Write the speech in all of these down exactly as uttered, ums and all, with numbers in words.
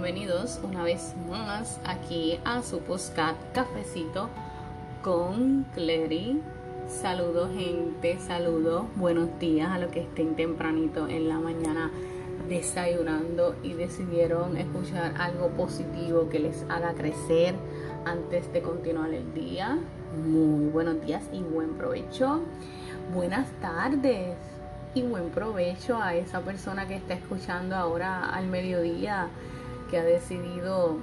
bienvenidos una vez más aquí a su podcast Cafecito con Clery. Saludos gente, saludos, buenos días a los que estén tempranito en la mañana desayunando y decidieron escuchar algo positivo que les haga crecer antes de continuar el día. Muy buenos días y buen provecho. Buenas tardes y buen provecho a esa persona que está escuchando ahora al mediodía, que ha decidido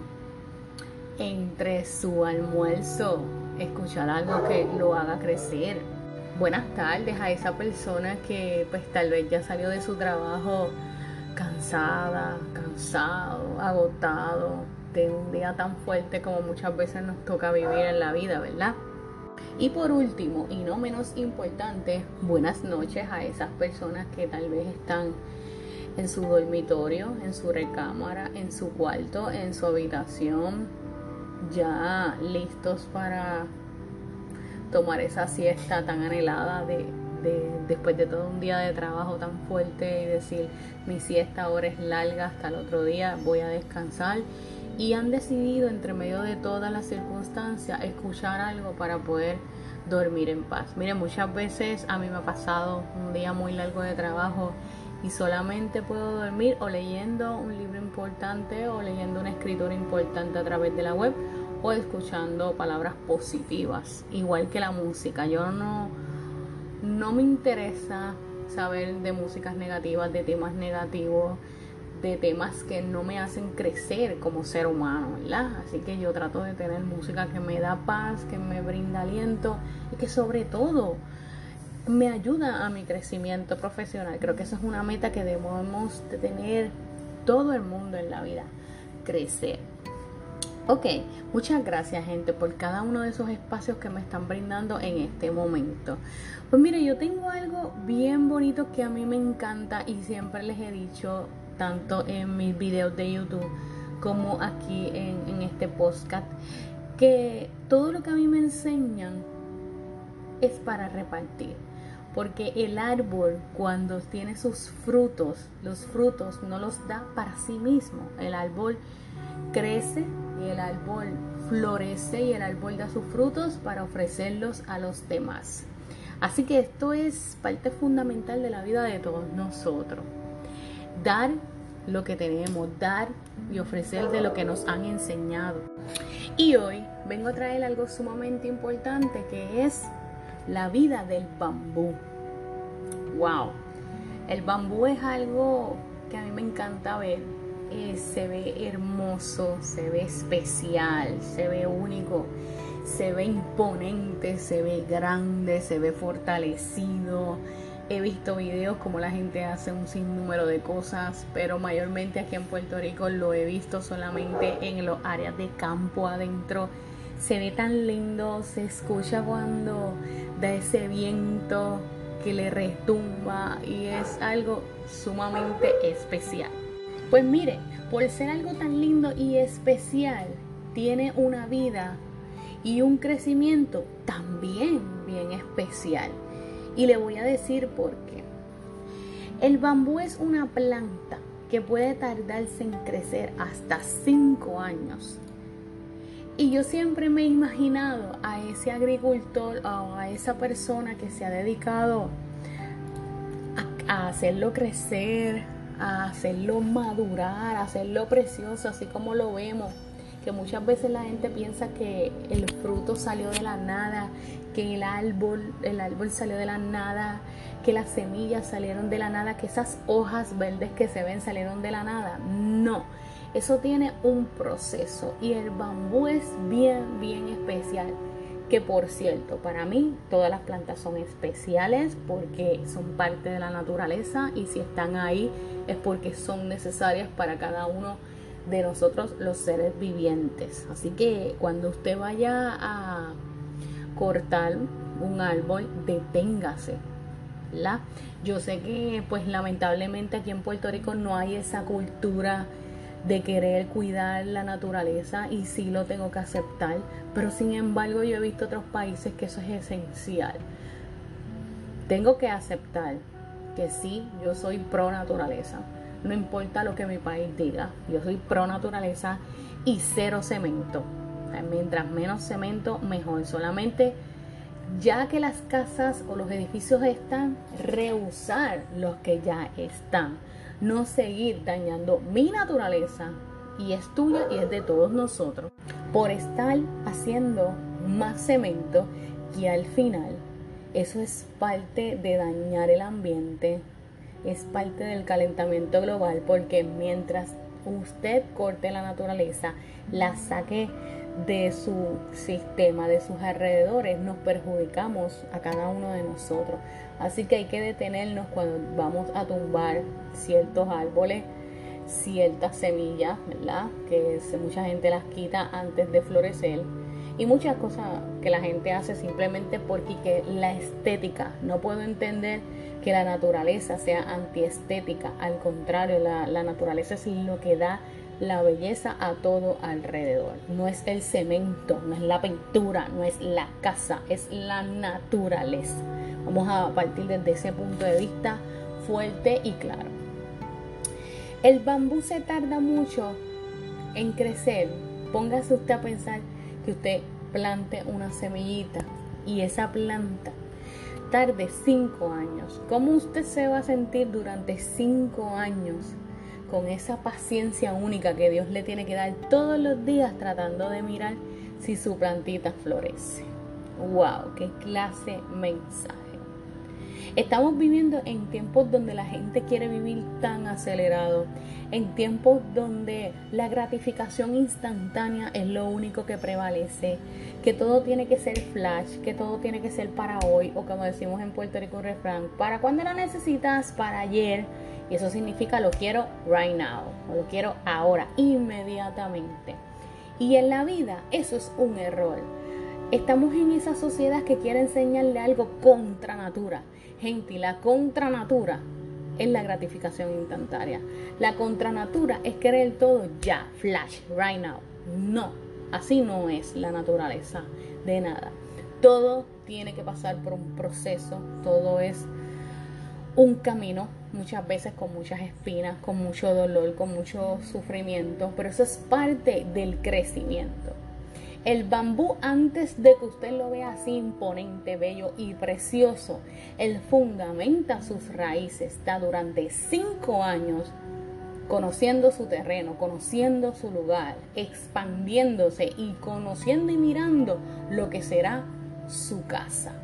entre su almuerzo escuchar algo que lo haga crecer. Buenas tardes a esa persona que pues tal vez ya salió de su trabajo cansada, cansado, agotado de un día tan fuerte como muchas veces nos toca vivir en la vida, ¿verdad? Y por último, y no menos importante, buenas noches a esas personas que tal vez están en su dormitorio, en su recámara, en su cuarto, en su habitación, ya listos para tomar esa siesta tan anhelada de, de, después de todo un día de trabajo tan fuerte y decir, mi siesta ahora es larga, hasta el otro día voy a descansar. Y han decidido, entre medio de todas las circunstancias, escuchar algo para poder dormir en paz. Miren, muchas veces a mí me ha pasado un día muy largo de trabajo y solamente puedo dormir o leyendo un libro importante o leyendo una escritura importante a través de la web o escuchando palabras positivas, igual que la música. Yo no, no me interesa saber de músicas negativas, de temas negativos, de temas que no me hacen crecer como ser humano, ¿verdad? Así que yo trato de tener música que me da paz, que me brinda aliento y que sobre todo me ayuda a mi crecimiento profesional. Creo que esa es una meta que debemos de tener todo el mundo en la vida, crecer. Ok, muchas gracias gente por cada uno de esos espacios que me están brindando en este momento. Pues mire, yo tengo algo bien bonito que a mí me encanta y siempre les he dicho, tanto en mis videos de YouTube como aquí en, en este podcast, que todo lo que a mí me enseñan es para repartir. Porque el árbol, cuando tiene sus frutos, los frutos no los da para sí mismo. El árbol crece y el árbol florece y el árbol da sus frutos para ofrecerlos a los demás. Así que esto es parte fundamental de la vida de todos nosotros. Dar lo que tenemos, dar y ofrecer de lo que nos han enseñado. Y hoy vengo a traer algo sumamente importante, que es la vida del bambú. Wow, el bambú es algo que a mí me encanta ver. Eh, se ve hermoso, se ve especial, se ve único, se ve imponente, se ve grande, se ve fortalecido. He visto videos como la gente hace un sinnúmero de cosas, pero mayormente aquí en Puerto Rico lo he visto solamente en los áreas de campo adentro. Se ve tan lindo, se escucha cuando da ese viento que le retumba y es algo sumamente especial. Pues mire, por ser algo tan lindo y especial, tiene una vida y un crecimiento también bien especial. Y le voy a decir por qué. El bambú es una planta que puede tardarse en crecer hasta cinco años. Y yo siempre me he imaginado a ese agricultor o a esa persona que se ha dedicado a, a hacerlo crecer, a hacerlo madurar, a hacerlo precioso, así como lo vemos. Que muchas veces la gente piensa que el fruto salió de la nada, que el árbol, el árbol salió de la nada, que las semillas salieron de la nada, que esas hojas verdes que se ven salieron de la nada. No, eso tiene un proceso y el bambú es bien, bien especial. Que por cierto, para mí todas las plantas son especiales porque son parte de la naturaleza y si están ahí es porque son necesarias para cada uno de nosotros los seres vivientes. Así que cuando usted vaya a cortar un árbol, deténgase, ¿verdad? Yo sé que pues lamentablemente aquí en Puerto Rico no hay esa cultura de querer cuidar la naturaleza y sí lo tengo que aceptar, pero sin embargo yo he visto otros países que eso es esencial. Tengo que aceptar que sí, yo soy pro naturaleza, no importa lo que mi país diga. Yo soy pro naturaleza y cero cemento. O sea, mientras menos cemento, mejor. Solamente ya que las casas o los edificios están, reusar los que ya están. No seguir dañando mi naturaleza, y es tuya y es de todos nosotros, por estar haciendo más cemento, que al final eso es parte de dañar el ambiente, es parte del calentamiento global, porque mientras usted corte la naturaleza, la saque de su sistema, de sus alrededores, nos perjudicamos a cada uno de nosotros. Así que hay que detenernos cuando vamos a tumbar ciertos árboles, ciertas semillas, ¿verdad? Que mucha gente las quita antes de florecer, y muchas cosas que la gente hace simplemente porque que la estética. No puedo entender que la naturaleza sea antiestética. Al contrario, la, la naturaleza es lo que da la belleza a todo alrededor. No es el cemento, no es la pintura, no es la casa, es la naturaleza. Vamos a partir desde ese punto de vista fuerte y claro. El bambú se tarda mucho en crecer. Póngase usted a pensar que usted plante una semillita y esa planta tarde cinco años. ¿Cómo usted se va a sentir durante cinco años con esa paciencia única que Dios le tiene que dar todos los días tratando de mirar si su plantita florece? ¡Wow! ¡Qué clase mensaje! Estamos viviendo en tiempos donde la gente quiere vivir tan acelerado, en tiempos donde la gratificación instantánea es lo único que prevalece, que todo tiene que ser flash, que todo tiene que ser para hoy, o como decimos en Puerto Rico un refrán, para cuando lo necesitas, para ayer, y eso significa lo quiero right now, o lo quiero ahora, inmediatamente. Y en la vida eso es un error. Estamos en esa sociedad que quiere enseñarle algo contra natura. Gente, la contranatura es la gratificación instantánea. La contranatura es querer todo ya, flash, right now. No, así no es la naturaleza de nada. Todo tiene que pasar por un proceso, todo es un camino, muchas veces con muchas espinas, con mucho dolor, con mucho sufrimiento, pero eso es parte del crecimiento. El bambú, antes de que usted lo vea así imponente, bello y precioso, él fundamenta sus raíces, está durante cinco años conociendo su terreno, conociendo su lugar, expandiéndose y conociendo y mirando lo que será su casa.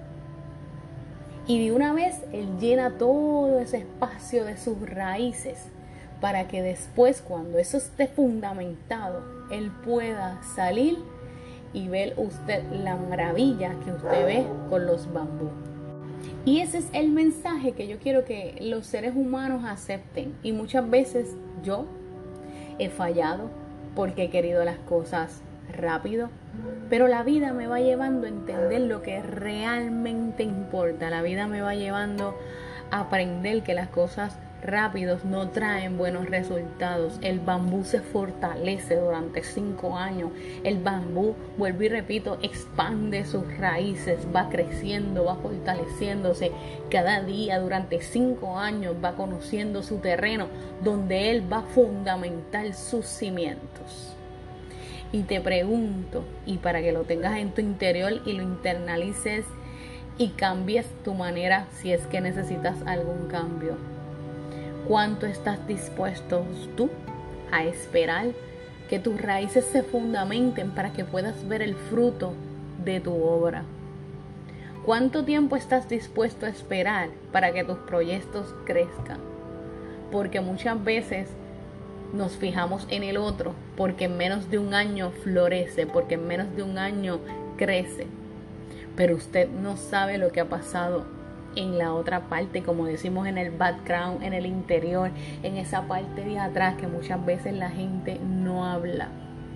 Y de una vez él llena todo ese espacio de sus raíces para que después, cuando eso esté fundamentado, él pueda salir y ver usted la maravilla que usted ve con los bambú. Y ese es el mensaje que yo quiero que los seres humanos acepten. Y muchas veces yo he fallado porque he querido las cosas rápido, pero la vida me va llevando a entender lo que realmente importa. La vida me va llevando a aprender que las cosas rápidos no traen buenos resultados. El bambú se fortalece durante cinco años. El bambú, vuelvo y repito, expande sus raíces, va creciendo, va fortaleciéndose cada día durante cinco años, va conociendo su terreno donde él va a fundamentar sus cimientos. Y te pregunto, y para que lo tengas en tu interior y lo internalices y cambies tu manera si es que necesitas algún cambio, ¿cuánto estás dispuesto tú a esperar que tus raíces se fundamenten para que puedas ver el fruto de tu obra? ¿Cuánto tiempo estás dispuesto a esperar para que tus proyectos crezcan? Porque muchas veces nos fijamos en el otro, porque en menos de un año florece, porque en menos de un año crece. Pero usted no sabe lo que ha pasado en la otra parte, como decimos, en el background, en el interior, en esa parte de atrás que muchas veces la gente no habla.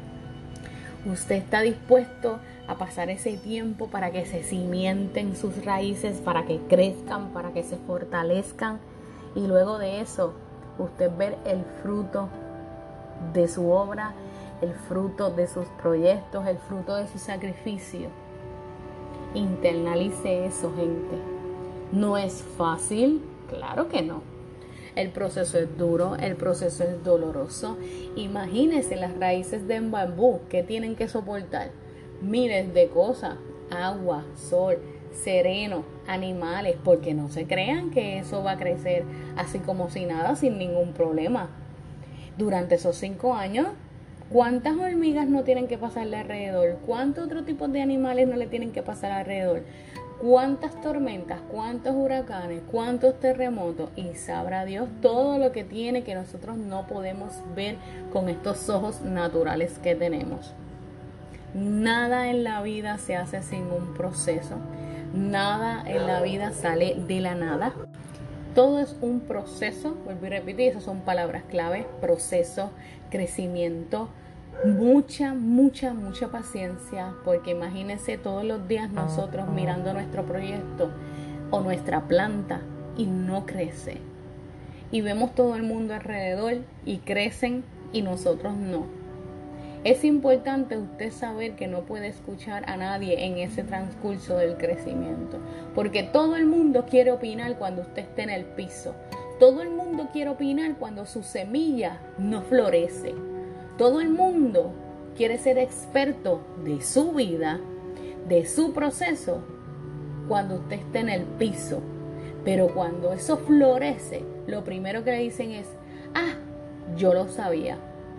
Usted está dispuesto a pasar ese tiempo para que se cimienten sus raíces, para que crezcan, para que se fortalezcan, y luego de eso usted ver el fruto de su obra, el fruto de sus proyectos, el fruto de su sacrificio. Internalice eso, gente. No es fácil, claro que no. El proceso es duro, el proceso es doloroso. Imagínense las raíces de bambú que tienen que soportar miles de cosas: agua, sol, sereno, animales, porque no se crean que eso va a crecer así como si nada, sin ningún problema. Durante esos cinco años, ¿cuántas hormigas no tienen que pasarle alrededor? ¿Cuántos otros tipos de animales no le tienen que pasar alrededor? ¿Cuántas tormentas? ¿Cuántos huracanes? ¿Cuántos terremotos? Y sabrá Dios todo lo que tiene que nosotros no podemos ver con estos ojos naturales que tenemos. Nada en la vida se hace sin un proceso. Nada en la vida sale de la nada. Todo es un proceso, vuelvo y repito, y esas son palabras clave: proceso, crecimiento, mucha, mucha, mucha paciencia, porque imagínense todos los días nosotros mirando nuestro proyecto o nuestra planta y no crece. Y vemos todo el mundo alrededor y crecen y nosotros no. Es importante usted saber que no puede escuchar a nadie en ese transcurso del crecimiento, porque todo el mundo quiere opinar cuando usted esté en el piso. Todo el mundo quiere opinar cuando su semilla no florece. Todo el mundo quiere ser experto de su vida, de su proceso, cuando usted esté en el piso. Pero cuando eso florece, lo primero que le dicen es: ah, yo lo sabía.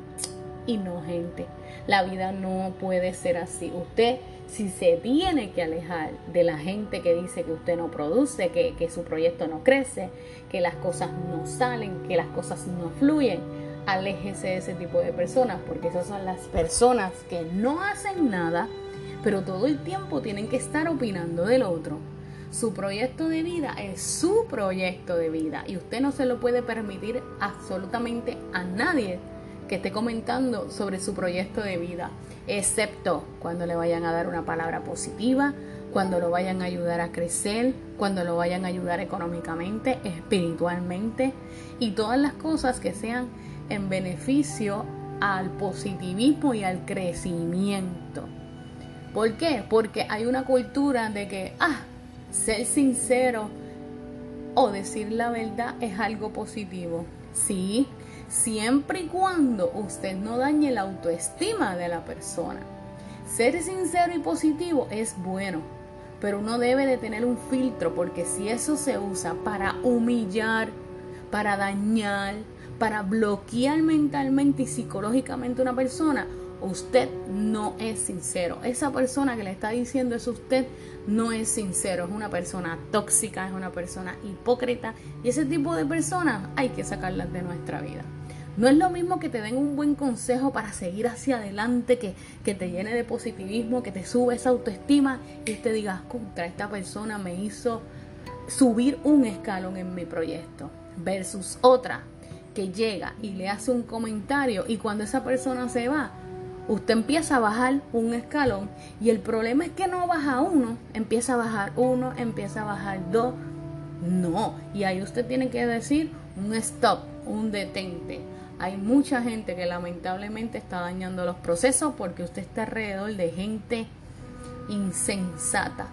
Y no, gente, la vida no puede ser así. Usted, si se tiene que alejar de la gente que dice que usted no produce, que, que su proyecto no crece, que las cosas no salen, que las cosas no fluyen, aléjese de ese tipo de personas, porque esas son las personas que no hacen nada, pero todo el tiempo tienen que estar opinando del otro. Su proyecto de vida es su proyecto de vida y usted no se lo puede permitir absolutamente a nadie que esté comentando sobre su proyecto de vida, excepto cuando le vayan a dar una palabra positiva, cuando lo vayan a ayudar a crecer, cuando lo vayan a ayudar económicamente, espiritualmente y todas las cosas que sean en beneficio al positivismo y al crecimiento. ¿Por qué? Porque hay una cultura de que, ah, ser sincero o decir la verdad es algo positivo. Sí, siempre y cuando usted no dañe la autoestima de la persona. Ser sincero y positivo es bueno, pero uno debe de tener un filtro, porque si eso se usa para humillar, para dañar, para bloquear mentalmente y psicológicamente a una persona, usted no es sincero. Esa persona que le está diciendo eso a usted no es sincero, es una persona tóxica, es una persona hipócrita, y ese tipo de personas hay que sacarlas de nuestra vida. No es lo mismo que te den un buen consejo para seguir hacia adelante, que, que te llene de positivismo, que te sube esa autoestima y te digas: contra, esta persona me hizo subir un escalón en mi proyecto, versus otra que llega y le hace un comentario y cuando esa persona se va, usted empieza a bajar un escalón, y el problema es que no baja uno, empieza a bajar uno, empieza a bajar dos. No, y ahí usted tiene que decir un stop, un detente. Hay mucha gente que lamentablemente está dañando los procesos porque usted está alrededor de gente insensata,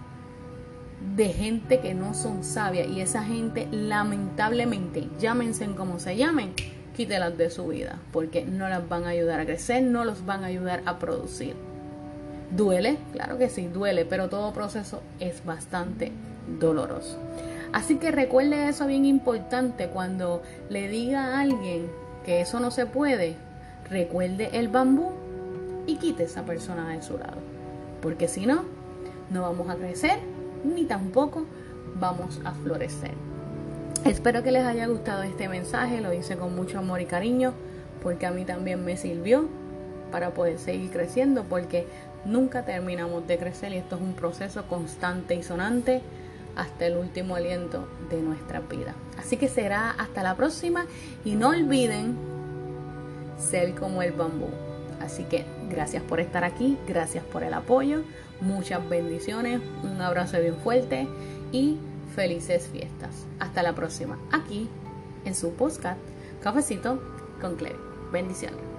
de gente que no son sabias, y esa gente lamentablemente, llámense como se llamen, quítelas de su vida, porque no las van a ayudar a crecer, no los van a ayudar a producir. ¿Duele? Claro que sí, duele, pero todo proceso es bastante doloroso. Así que recuerde eso, bien importante: cuando le diga a alguien que eso no se puede, recuerde el bambú y quite a esa persona de su lado, porque si no, no vamos a crecer ni tampoco vamos a florecer. Espero que les haya gustado este mensaje, lo hice con mucho amor y cariño, porque a mí también me sirvió para poder seguir creciendo, porque nunca terminamos de crecer y esto es un proceso constante y sonante hasta el último aliento de nuestra vida. Así que será hasta la próxima, y no olviden ser como el bambú. Así que gracias por estar aquí, gracias por el apoyo, muchas bendiciones, un abrazo bien fuerte y felices fiestas. Hasta la próxima, aquí en su podcast Cafecito con Clary. Bendiciones.